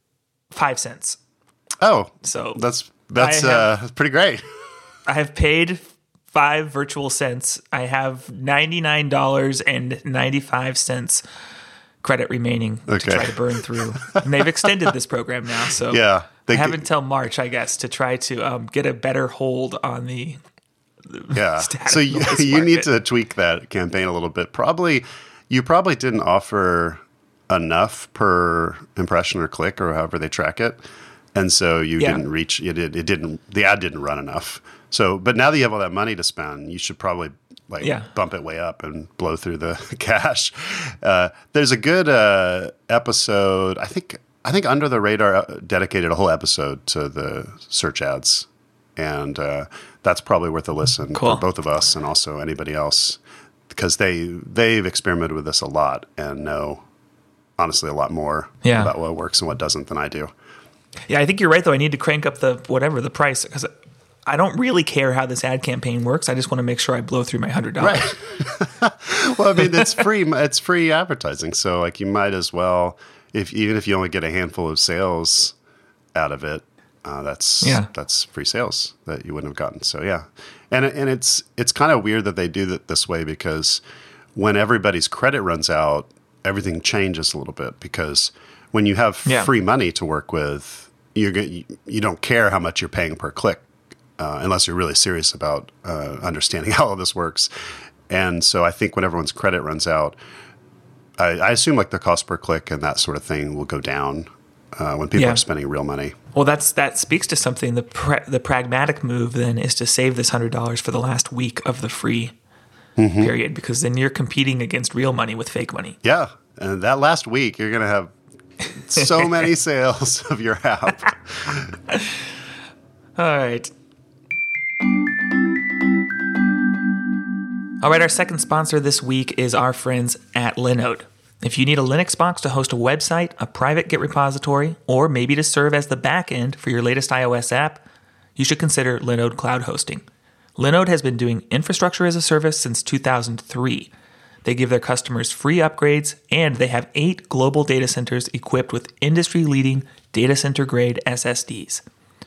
five cents. Oh, so that's that's have, uh, pretty great. I have paid five virtual cents. I have ninety-nine dollars and ninety-five cents credit remaining okay. to try to burn through. And they've extended this program now, so yeah. I have until March, I guess, to try to um, get a better hold on the, the yeah. So you, you need to tweak that campaign a little bit. Probably, you probably didn't offer enough per impression or click or however they track it, and so you yeah. didn't reach. It, it, it didn't. The ad didn't run enough. So, but now that you have all that money to spend, you should probably like yeah. bump it way up and blow through the cash. Uh, there's a good uh, episode. I think. I think Under the Radar dedicated a whole episode to the search ads, and uh, that's probably worth a listen cool. for both of us and also anybody else because they they've experimented with this a lot and know honestly a lot more yeah. about what works and what doesn't than I do. Yeah, I think you're right though. I need to crank up the whatever the price because I don't really care how this ad campaign works. I just want to make sure I blow through my hundred dollars. Right. Well, I mean, it's free. It's free advertising, so like you might as well. If even if you only get a handful of sales out of it, uh, that's yeah. that's free sales that you wouldn't have gotten. So yeah, and and it's it's kind of weird that they do that this way because when everybody's credit runs out, everything changes a little bit because when you have yeah. free money to work with, you're you, you don't care how much you're paying per click uh, unless you're really serious about uh, understanding how all this works. And so I think when everyone's credit runs out. I, I assume like the cost per click and that sort of thing will go down uh, when people yeah. are spending real money. Well, that's that speaks to something. The pra- the pragmatic move then is to save this one hundred dollars for the last week of the free mm-hmm. period because then you're competing against real money with fake money. Yeah, and that last week you're going to have so many sales of your app. All right. All right, our second sponsor this week is our friends at Linode. If you need a Linux box to host a website, a private Git repository, or maybe to serve as the backend for your latest iOS app, you should consider Linode Cloud Hosting. Linode has been doing infrastructure as a service since two thousand three. They give their customers free upgrades, and they have eight global data centers equipped with industry-leading data center-grade S S Ds.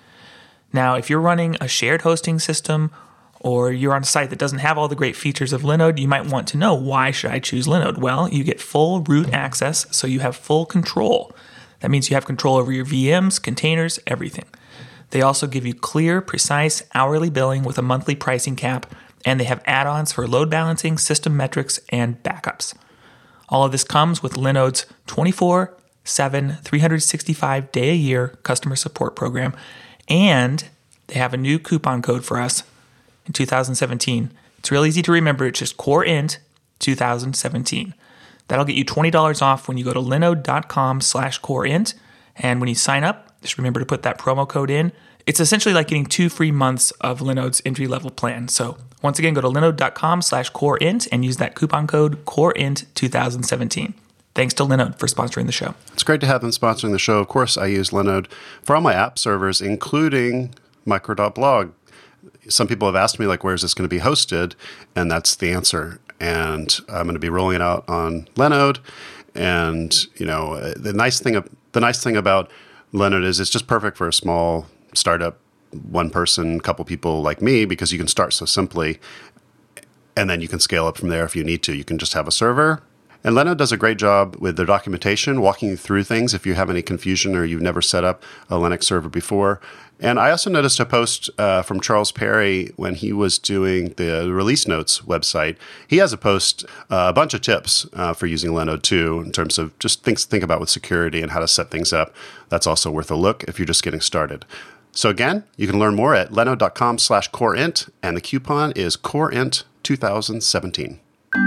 Now, if you're running a shared hosting system or you're on a site that doesn't have all the great features of Linode, you might want to know, why should I choose Linode? Well, you get full root access, so you have full control. That means you have control over your V Ms, containers, everything. They also give you clear, precise hourly billing with a monthly pricing cap, and they have add-ons for load balancing, system metrics, and backups. All of this comes with Linode's twenty-four seven, three hundred sixty-five day a year customer support program, and they have a new coupon code for us in two thousand seventeen. It's real easy to remember. It's just CoreInt twenty seventeen. That'll get you twenty dollars off when you go to linode.com slash CoreInt, and when you sign up, just remember to put that promo code in. It's essentially like getting two free months of Linode's entry-level plan. So once again, go to linode.com slash CoreInt and use that coupon code CoreInt twenty seventeen. Thanks to Linode for sponsoring the show. It's great to have them sponsoring the show. Of course, I use Linode for all my app servers, including micro.blog. Some people have asked me, like, where is this going to be hosted? And that's the answer. And I'm going to be rolling it out on Linode. And, you know, the nice thing, the nice thing about Linode is it's just perfect for a small startup, one person, couple people like me, because you can start so simply, and then you can scale up from there if you need to. You can just have a server. And Linode does a great job with their documentation, walking you through things if you have any confusion or you've never set up a Linux server before. And I also noticed a post uh, from Charles Perry when he was doing the Release Notes website. He has a post, uh, a bunch of tips uh, for using Linode too, in terms of just things to think about with security and how to set things up. That's also worth a look if you're just getting started. So again, you can learn more at linode.com slash CoreInt, and the coupon is CoreInt twenty seventeen.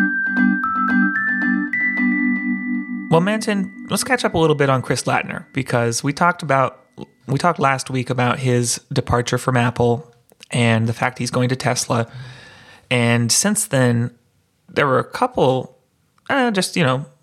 Well, Manton, let's catch up a little bit on Chris Lattner, because we talked about we talked last week about his departure from Apple and the fact he's going to Tesla. And since then, there were a couple, uh, just, you know,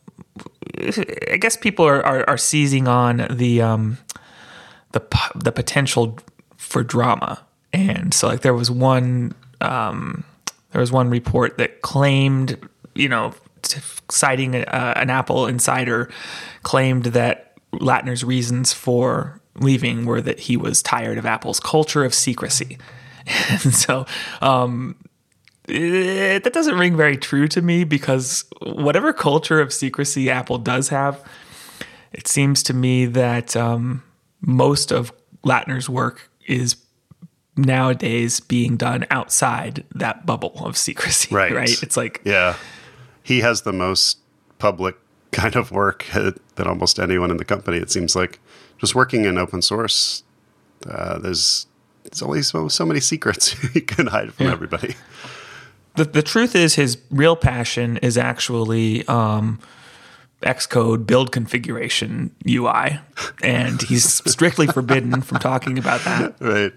I guess people are, are, are seizing on the um, the the potential for drama. And so, like, there was one um, there was one report that claimed, you know, citing uh, an Apple insider, claimed that Lattner's reasons for leaving were that he was tired of Apple's culture of secrecy. And so um, it, that doesn't ring very true to me, because whatever culture of secrecy Apple does have, it seems to me that um, most of Lattner's work is nowadays being done outside that bubble of secrecy. Right. Right? It's like... Yeah. He has the most public kind of work than almost anyone in the company, it seems like. Just working in open source, uh, there's, there's only so, so many secrets you can hide from yeah. everybody. The the truth is, his real passion is actually um, Xcode build configuration U I, and he's strictly forbidden from talking about that.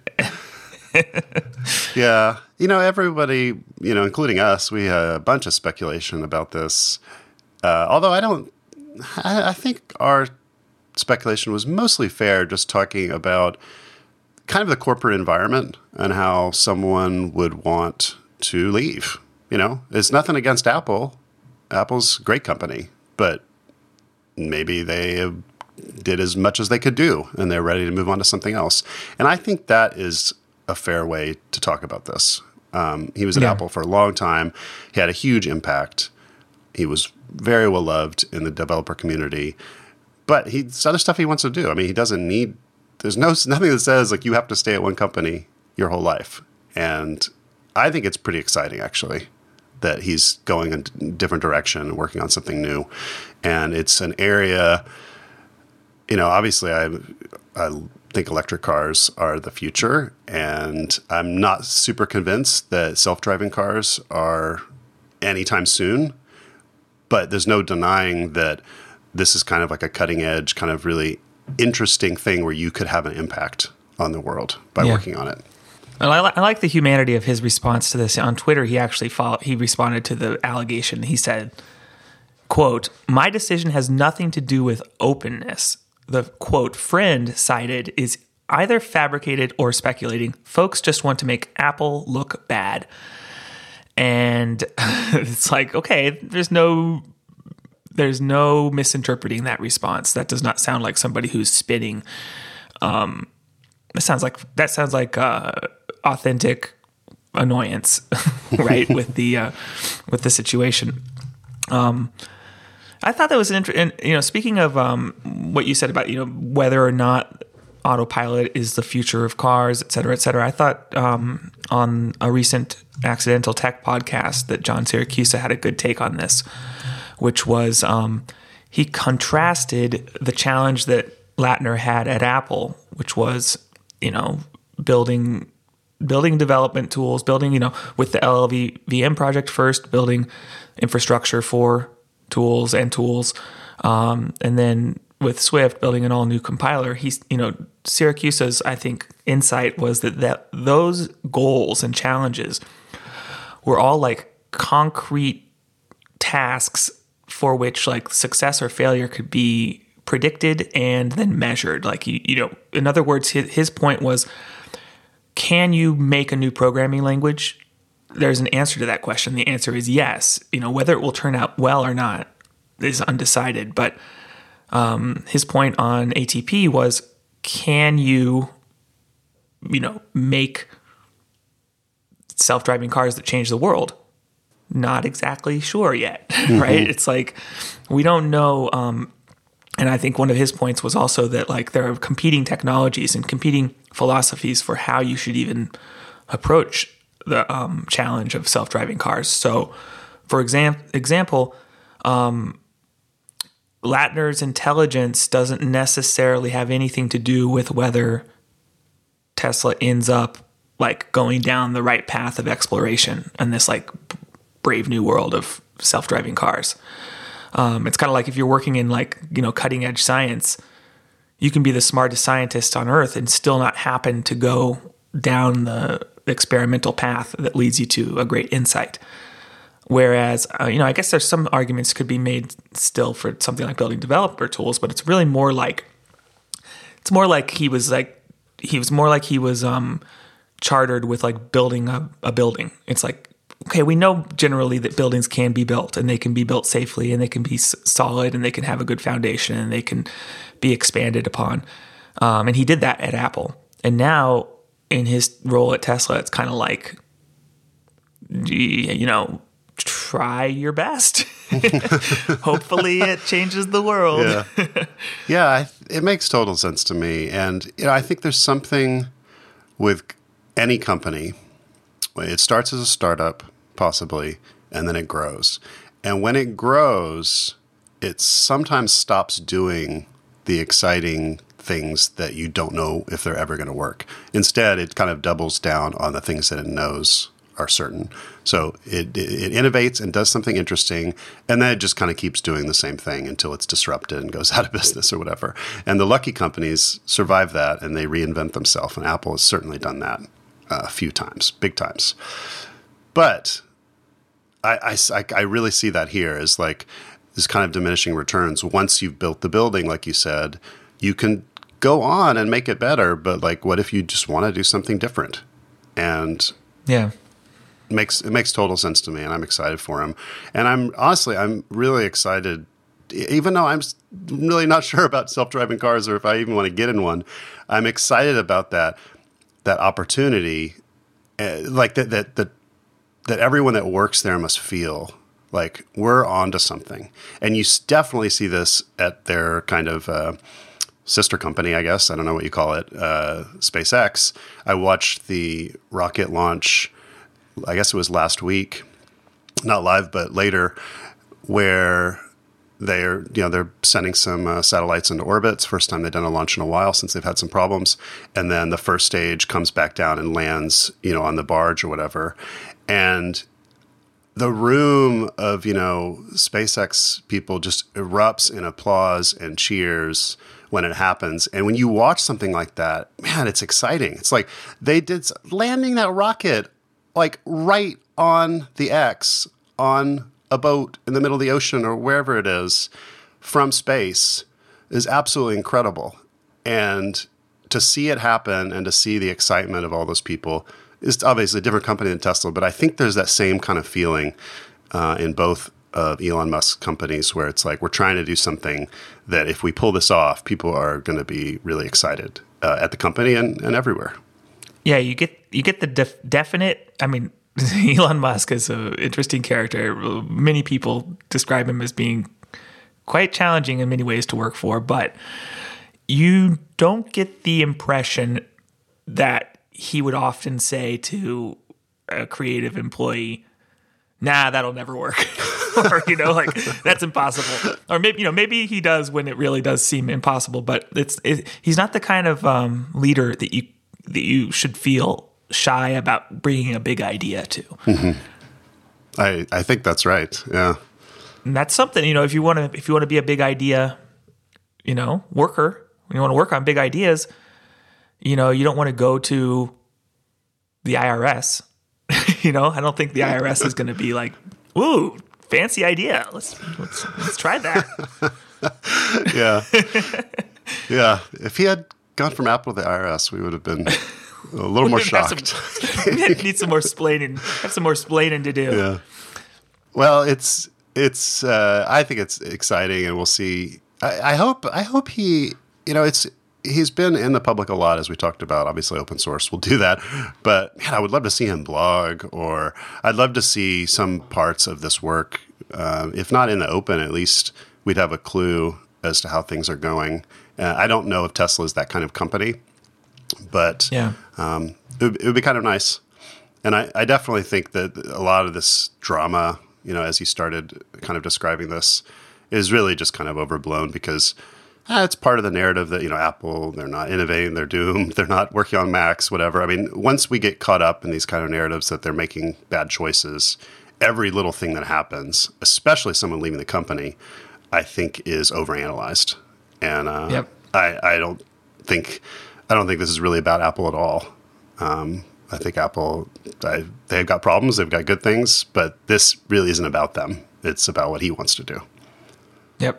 Right. Yeah. You know, everybody, you know, including us, we had a bunch of speculation about this. Uh, although I don't, I, I think our speculation was mostly fair, just talking about kind of the corporate environment and how someone would want to leave. You know, it's nothing against Apple. Apple's a great company, but maybe they did as much as they could do and they're ready to move on to something else. And I think that is a fair way to talk about this. Um, he was at yeah. Apple for a long time. He had a huge impact. He was very well loved in the developer community. But he's other stuff he wants to do. I mean, he doesn't need, there's no nothing that says, like, you have to stay at one company your whole life. And I think it's pretty exciting, actually, that he's going in a different direction and working on something new. And it's an area, you know, obviously I, I think electric cars are the future. And I'm not super convinced that self-driving cars are anytime soon. But there's no denying that this is kind of like a cutting edge, kind of really interesting thing where you could have an impact on the world by yeah. working on it. Well, I, li- I like the humanity of his response to this. On Twitter, he actually followed, he responded to the allegation. He said, quote, "My decision has nothing to do with openness. The, quote, friend cited is either fabricated or speculating. Folks just want to make Apple look bad. And it's like, okay, there's no there's no misinterpreting that response. That does not sound like somebody who's spinning. Um, it sounds like that sounds like uh, authentic annoyance, right? with the uh, with the situation. Um, I thought that was an interesting. You know, speaking of um, what you said about you know whether or not autopilot is the future of cars, et cetera, et cetera. I thought um, on a recent Accidental Tech podcast that John Siracusa had a good take on this, which was um, he contrasted the challenge that Lattner had at Apple, which was, you know, building building development tools, building, you know, with the L L V M project first, building infrastructure for tools and tools, um, and then with Swift building an all new compiler. He's, you know, Siracusa's, I think, insight was that, that those goals and challenges were all like concrete tasks for which like success or failure could be predicted and then measured. Like, you, you know, in other words, his, his point was, can you make a new programming language? There's an answer to that question. The answer is yes. You know, whether it will turn out well or not is undecided. But um, his point on A T P was, can you, you know, make self-driving cars that change the world? Not exactly sure yet, mm-hmm. right? It's like, we don't know. Um, and I think one of his points was also that like there are competing technologies and competing philosophies for how you should even approach the um, challenge of self-driving cars. So, for exam- example, um, Lattner's intelligence doesn't necessarily have anything to do with whether Tesla ends up like going down the right path of exploration in this like brave new world of self-driving cars. Um, it's kind of like if you're working in like, you know, cutting edge science, you can be the smartest scientist on earth and still not happen to go down the experimental path that leads you to a great insight. Whereas, uh, you know, I guess there's some arguments could be made still for something like building developer tools, but it's really more like, it's more like he was like, he was more like he was um, chartered with like building a, a building. It's like, okay, we know generally that buildings can be built and they can be built safely and they can be s- solid and they can have a good foundation and they can be expanded upon. Um, and he did that at Apple. And now in his role at Tesla, it's kind of like, you know, try your best. Hopefully it changes the world. Yeah, yeah I, it makes total sense to me. And you know, I think there's something with any company. It starts as a startup, possibly, and then it grows. And when it grows, it sometimes stops doing the exciting things that you don't know if they're ever going to work. Instead, it kind of doubles down on the things that it knows are certain. So it, it, it innovates and does something interesting, and then it just kind of keeps doing the same thing until it's disrupted and goes out of business or whatever. And the lucky companies survive that, and they reinvent themselves, and Apple has certainly done that uh, a few times, big times. But I, I, I really see that here as like this kind of diminishing returns. Once you've built the building, like you said, you can go on and make it better, but like, what if you just want to do something different? And yeah, it makes it makes total sense to me, and I'm excited for him. And I'm honestly, I'm really excited, even though I'm really not sure about self-driving cars or if I even want to get in one. I'm excited about that that opportunity, uh, like that that that that everyone that works there must feel like we're onto something. And you definitely see this at their kind of uh, sister company, I guess. I don't know what you call it, uh, SpaceX. I watched the rocket launch, I guess it was last week, not live, but later, where they're, you know, they're sending some uh, satellites into orbit. It's the first time they've done a launch in a while since they've had some problems. And then the first stage comes back down and lands, you know, on the barge or whatever. And the room of, you know, SpaceX people just erupts in applause and cheers when it happens. And when you watch something like that, man, it's exciting. It's like they did landing that rocket like right on the X on a boat in the middle of the ocean or wherever it is from space is absolutely incredible. And to see it happen and to see the excitement of all those people is obviously a different company than Tesla, but I think there's that same kind of feeling uh, in both of Elon Musk's companies where it's like we're trying to do something that if we pull this off, people are going to be really excited uh, at the company and, and everywhere. Yeah, you get you get the def- definite. I mean, Elon Musk is an interesting character. Many people describe him as being quite challenging in many ways to work for, but you don't get the impression that he would often say to a creative employee, nah, that'll never work. Or, you know, like, that's impossible. Or maybe, you know, maybe he does when it really does seem impossible, but it's it, he's not the kind of um, leader that you that you should feel shy about bringing a big idea to. Mm-hmm. I I think that's right. Yeah. And that's something, you know, if you want to if you want to be a big idea, you know, worker, when you want to work on big ideas, you know, you don't want to go to the I R S. You know, I don't think the I R S is going to be like, "Ooh, fancy idea. Let's let's let's try that." Yeah, yeah. If he had gone from Apple to the I R S, we would have been a little more shocked. Some, need some more splaining. Have some more splaining to do. Yeah. Well, it's it's. Uh, I think it's exciting, and we'll see. I, I hope. I hope he. You know, it's. He's been in the public a lot, as we talked about. Obviously, open source will do that. But, man, I would love to see him blog, or I'd love to see some parts of this work. Uh, if not in the open, at least we'd have a clue as to how things are going. Uh, I don't know if Tesla is that kind of company, but yeah. um, it, would, it would be kind of nice. And I, I definitely think that a lot of this drama, you know, as he started kind of describing this, is really just kind of overblown because Uh, it's part of the narrative that, you know, Apple, they're not innovating, they're doomed, they're not working on Macs, whatever. I mean, once we get caught up in these kind of narratives that they're making bad choices, every little thing that happens, especially someone leaving the company, I think is overanalyzed. And uh, yep. I, I don't think I don't think this is really about Apple at all. Um, I think Apple, I, they've got problems, they've got good things, but this really isn't about them. It's about what he wants to do. Yep.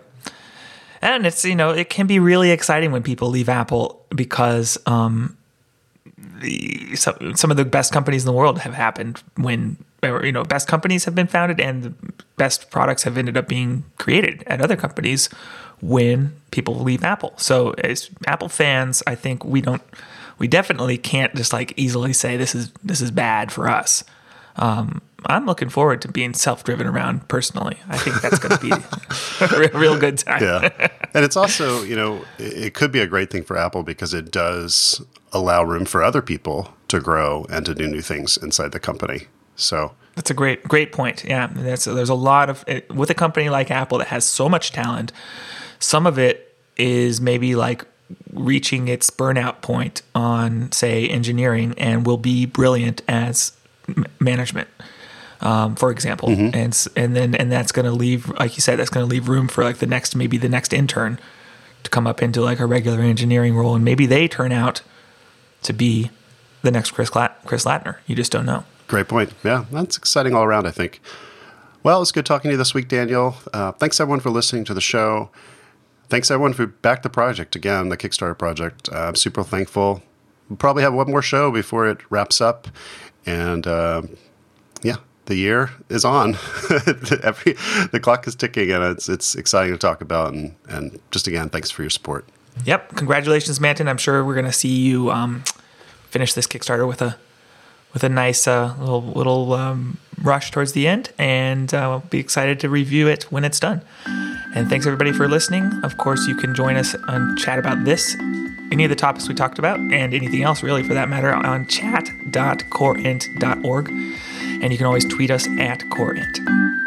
And it's, you know, it can be really exciting when people leave Apple because um, the, some, some of the best companies in the world have happened when, you know, best companies have been founded and the best products have ended up being created at other companies when people leave Apple. So as Apple fans, I think we don't, we definitely can't just like easily say this is, this is bad for us. Um, I'm looking forward to being self-driven around personally. I think that's going to be a real, real good time. Yeah. And it's also, you know, it could be a great thing for Apple because it does allow room for other people to grow and to do new things inside the company. So that's a great, great point. Yeah. That's, there's a lot of, with a company like Apple that has so much talent, some of it is maybe like reaching its burnout point on, say, engineering and will be brilliant as management. Um, for example, mm-hmm. and and then and that's going to leave, like you said, that's going to leave room for like the next, maybe the next intern to come up into like a regular engineering role, and maybe they turn out to be the next Chris Lat- Chris Lattner. You just don't know. Great point. Yeah, that's exciting all around, I think. Well, it's good talking to you this week, Daniel. Uh, thanks everyone for listening to the show. Thanks everyone for back the project again, the Kickstarter project. Uh, I'm super thankful. We'll probably have one more show before it wraps up, and uh, yeah. The year is on. Every the clock is ticking, and it's it's exciting to talk about. And, and just again, thanks for your support. Yep, congratulations, Manton. I'm sure we're going to see you um, finish this Kickstarter with a with a nice uh, little little um, rush towards the end, and uh, we'll be excited to review it when it's done. And thanks everybody for listening. Of course, you can join us and chat about this, any of the topics we talked about, and anything else really for that matter on chat dot core int dot org. And you can always tweet us at CoreInt.